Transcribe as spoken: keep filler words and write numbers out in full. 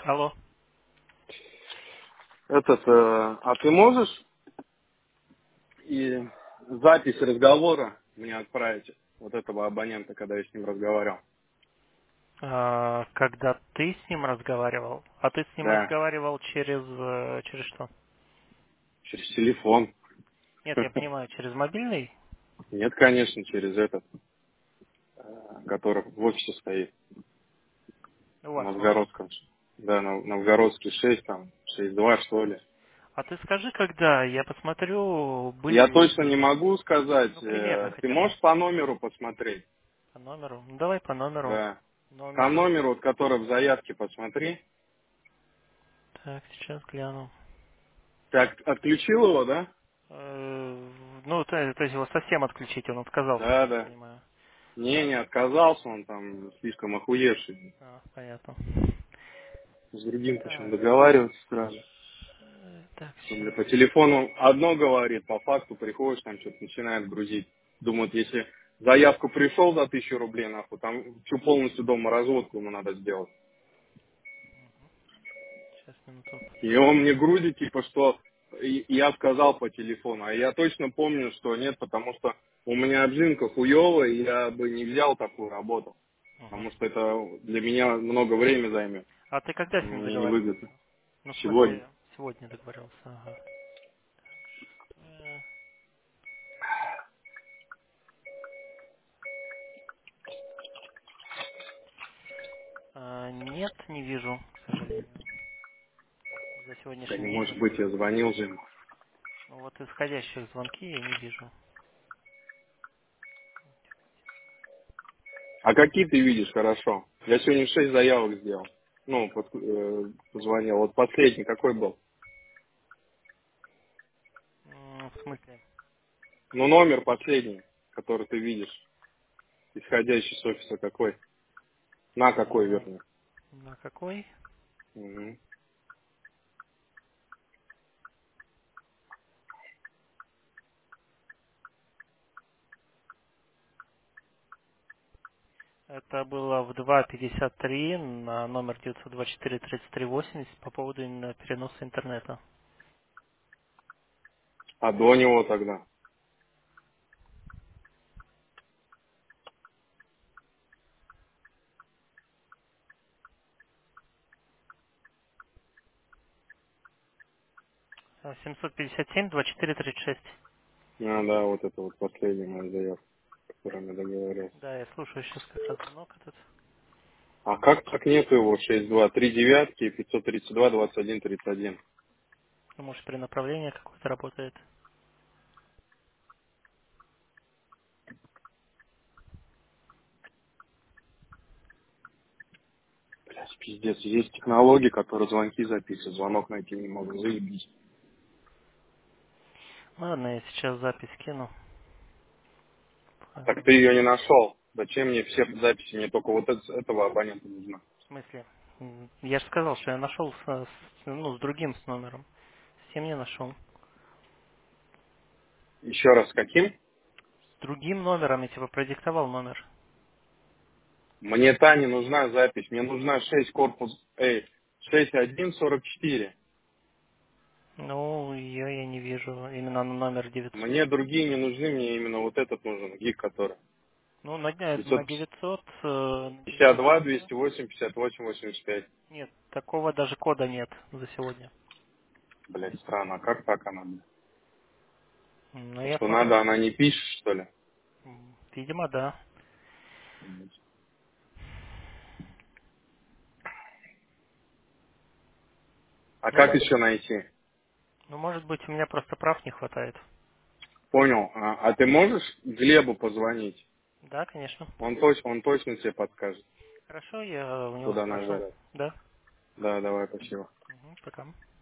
Алло. Этот, э, а ты можешь и запись разговора мне отправить вот этого абонента, когда я с ним разговаривал? А, когда ты с ним разговаривал? А ты с ним Да, разговаривал через... э, через что? через телефон. Нет, я понимаю, через мобильный? Нет, конечно, через этот, э, который в офисе стоит, У в вас в офисе. Новгородском. Да, на Новгородский шесть, там, шесть два, что ли. А ты скажи, когда, я посмотрю, Я были... точно не могу сказать. Ну, примерно э, Ты хотя бы. можешь по номеру посмотреть? По номеру? Ну, давай по номеру. Да. По Номер... номеру, вот, который в заявке, посмотри. Так, сейчас гляну. Ты от- отключил его, да? Э, Ну, то, то есть его совсем отключить, он отказался, я Да, так да. понимаю. Не, не отказался, он там слишком охуевший. А, понятно. С другим причем Так, договариваться сразу. э, так, Он мне сейчас. по телефону одно говорит, по факту приходишь, там что-то начинает грузить. Думают, если заявку пришел за тысячу рублей, нахуй, там всю полностью дома разводку ему надо сделать. Сейчас, минуту. И он мне грузит, типа, что и- я сказал по телефону. А я точно помню, что нет, потому что у меня джинка хуевая, и я бы не взял такую работу. Мгм. Потому что это для меня много времени займет. А ты когда с ним Мне договаривался? невыгодно. Ну, в Сегодня. смысле, сегодня договорился, ага. Э, а, нет, не вижу, к сожалению, за Да не сегодняшний день. может быть, я звонил же ему. Ну, вот исходящих звонки я не вижу. А какие ты видишь хорошо? Я сегодня шесть заявок сделал. Ну, под- э, позвонил. Вот последний какой был? М, В смысле? Ну, номер последний, который ты видишь. Исходящий с офиса какой? На какой, А, вернее. на какой? Мгм. Это было в два пятьдесят три на номер девятьсот двадцать четыре тридцать три восемьдесят по поводу именно переноса интернета. А до него тогда? А, семьсот пятьдесят семь двадцать четыре тридцать шесть. А, да, вот это вот последняя моя заявка, которую я договорился. Да, я слушаю сейчас как раз звонок этот. А как так нету его? шесть два три девятки, пятьсот тридцать два двадцать один тридцать один. Ну, может, при направлении какое-то работает. Блять, пиздец. Есть технологии, которые звонки записывают. Звонок найти не могу. Заебись. Ладно, я сейчас запись кину. Так ты ее не нашел. Зачем мне все записи? Мне только вот это- этого абонента нужно. В смысле? М, Я же сказал, что я нашел с, с- ну, с другим с номером. С тем не нашел. Еще раз, каким? С другим номером я типа продиктовал номер. Мне та не нужна запись. Мне нужна шесть корпус, эй, шесть один сорок четыре. Ну, ее я не вижу. Именно на номер девятьсот. Мне другие не нужны, мне именно вот этот нужен, гиг, который. Ну, на, дня- на пятьсот девятьсот, э, на пятьдесят девятьсот два шестьдесят. двести восемь пятьдесят восемь восемьдесят пять. Нет, такого даже кода нет за сегодня. Блять, странно, а как так она? Блядь? М, Ну, То, я что смотрю. надо, она не пишет, что ли? М, Видимо, да. А Ну, как мо- еще найти? ну, может быть, у меня просто прав не хватает. Понял. А, а ты можешь Глебу позвонить? Да, конечно. Он, точ, он точно тебе подскажет, Хорошо, я у него куда спрошу. нажать. Да. Да, давай, спасибо. Мгм, пока.